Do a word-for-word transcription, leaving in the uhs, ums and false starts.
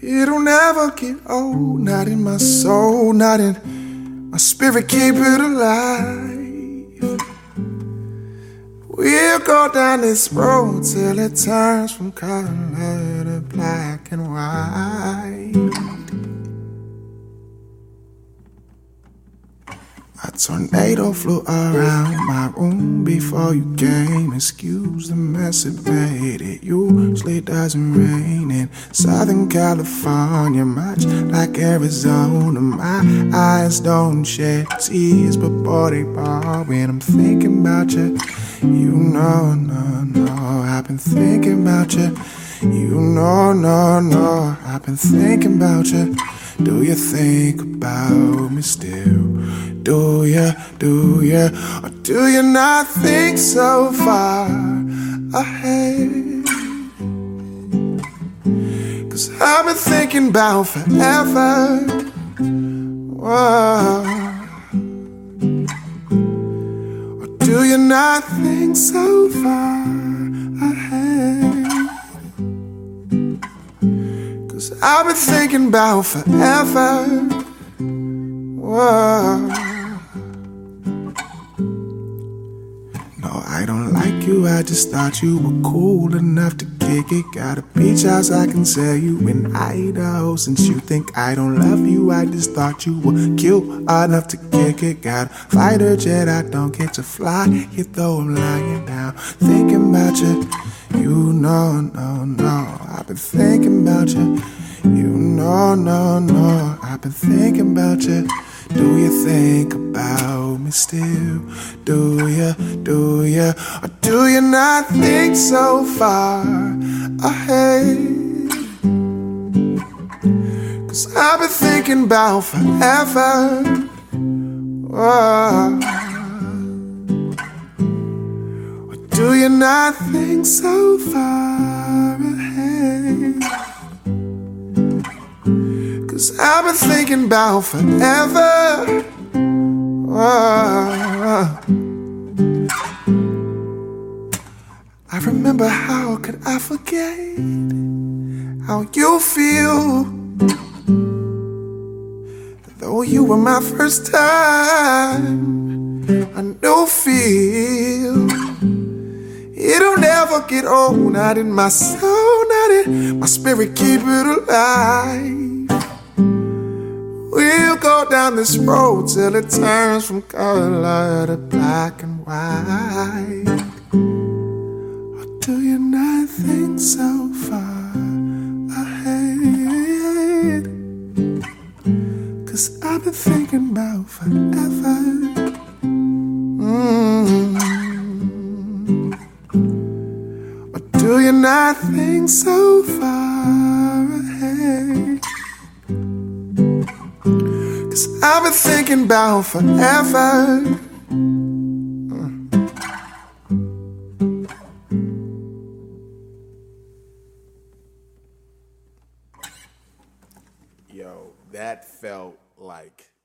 It'll never get old, not in my soul, not in my spirit, keep it alive. We'll go down this road till it turns from color to black and white. A tornado flew around my room before you came. Excuse the mess it made. It usually doesn't rain in Southern California, much like Arizona. My eyes don't shed tears, but boy, they pour when I'm thinking about you. You know, no, no, I've been thinking about you. You know, no, no, I've been thinking about you. Do you think about me still? Do you, do you, or do you not think so far ahead? Cause I've been thinking about forever. Whoa. Or do you not think so far ahead? Cause I've been thinking about forever. Whoa. No, I don't like you, I just thought you were cool enough to kick it. Got a beach house I can sell you in Idaho. Since you think I don't love you, I just thought you were cute enough to kick it. Got a fighter jet I don't get to fly, yet though I'm lying down thinking about you. You know, no, no, I've been thinking about you. You know, no, no, I've been thinking about you. Do you think about me still? Do you, do you, or do you not think so far ahead? Cause I've been thinking about forever. Whoa. Or do you not think so far ahead? Cause I've been thinking about forever. Whoa. I remember, how could I forget how you feel? Though you were my first time, a new feel. It'll never get old, not in my soul, not in my spirit, keep it alive. We'll go down this road till it turns from color to black and white. Or do you not think so far ahead? Cause I've been thinking about forever. Mm-hmm. Or do you not think so far ahead? Cause I've been thinking about forever. Yo, that felt like